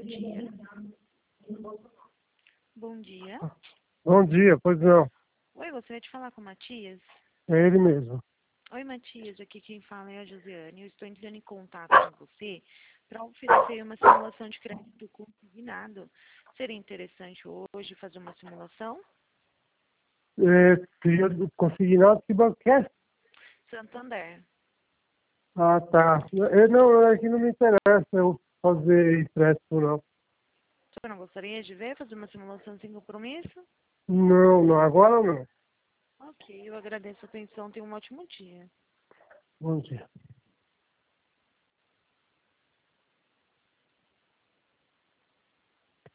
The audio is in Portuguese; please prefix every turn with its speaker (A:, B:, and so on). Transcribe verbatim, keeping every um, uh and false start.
A: dia. Bom dia.
B: Bom dia, pois não.
A: Oi, gostaria de falar com o Matias?
B: É ele mesmo.
A: Oi, Matias. Aqui quem fala é a Josiane. Eu estou entrando em contato com você para oferecer uma simulação de crédito consignado. Seria interessante hoje fazer uma simulação?
B: É, queria consignado que banco que é?
A: Santander.
B: Ah, tá. Eu, não, é que não me interessa eu fazer empréstimo, não.
A: Você não gostaria de ver, fazer uma simulação sem compromisso?
B: Não, não, agora não.
A: Ok, eu agradeço a atenção. Tenha um ótimo dia.
B: Bom dia.